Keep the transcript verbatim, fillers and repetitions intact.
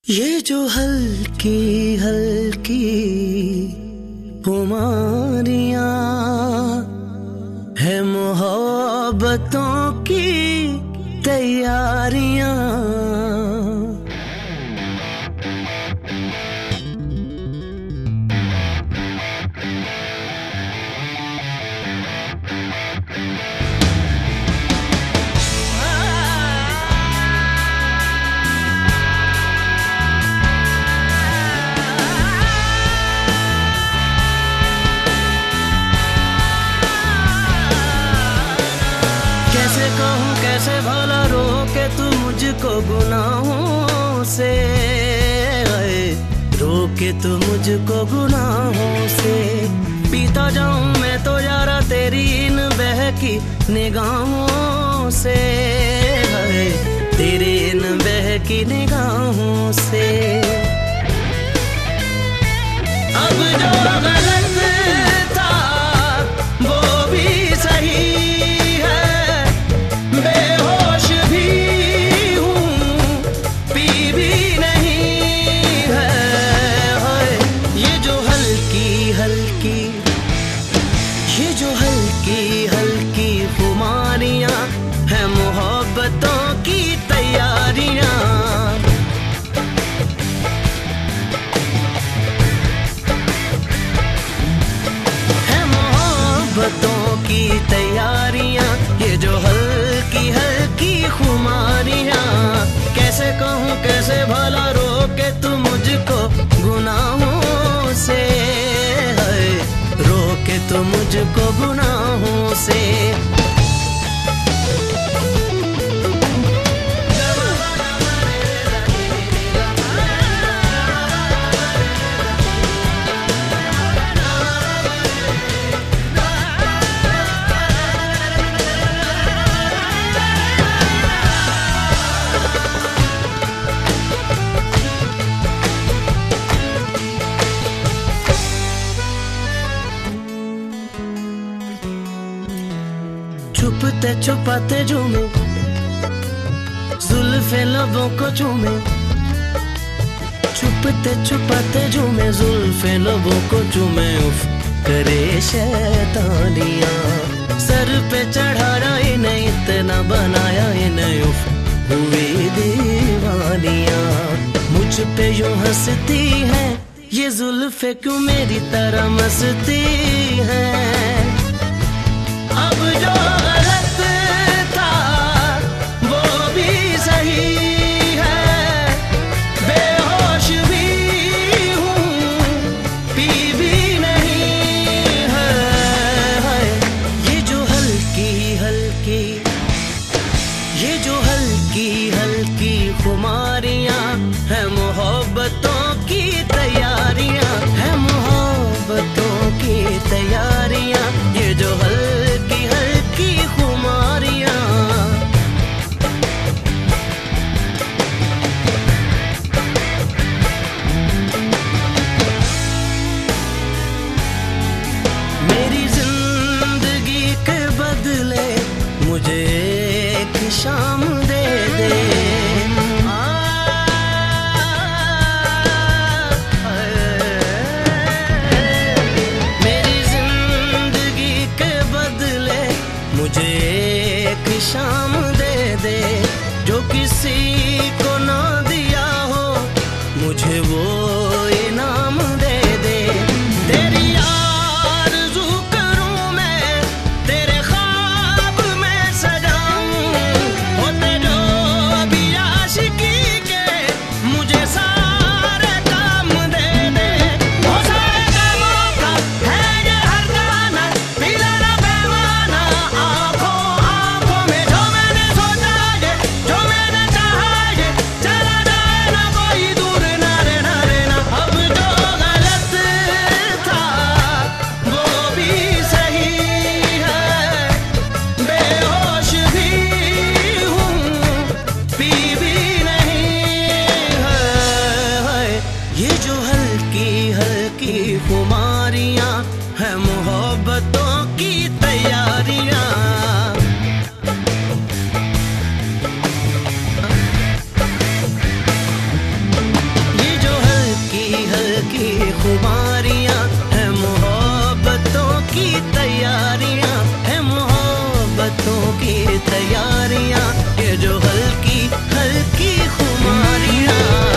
ये जो हल्की हल्की खुमारियां है मोहब्बतों की तैयारियां। कैसे कहूँ कैसे भला रोके तू मुझको गुनाहों से, रोके तू मुझको गुनाहों से। पीता जाऊं मैं तो यारा तेरी इन बहकी निगाहों से, तेरी इन बहकी निगाहों से। अब जो गलत था वो भी सही, ये जो हल्की हल्की खुमारियां है मोहब्बतों की तैयारियां। है मोहब्बतों की तैयारियां, ये जो हल्की हल्की खुमारियां। कैसे कहूँ कैसे भला रोके तू मुझको गुनाहों से, रोके तो मुझको गुनाहों से। छुपते छुपाते झूमे जुल्फे लबों को चूमे, छुपते छुपाते झूमे जुल्फे लबों को चूमे। उफ करे शैतानियां, सर पे चढ़ाया इन्हें इतना बनाया इन्हें। उफ हुई दीवानियां, मुझ पे यूं हंसती है ये जुल्फे क्यों मेरी तरह मस्ती है। अब जो गलत था वो भी सही है, बेहोश भी हूँ पी भी नहीं है। ये जो हल्की हल्की ये जो हल्की हल्की खुमारियां है मोहब्बतों की तैयारियां, है मोहब्बतों की तैयारियां। ये जो हल्की हल्की खुमारियां। मेरी जिंदगी के बदले मुझे एक शाम दे दे, आ, रातों की तैयारियां, ये जो हल्की हल्की खुमारियां।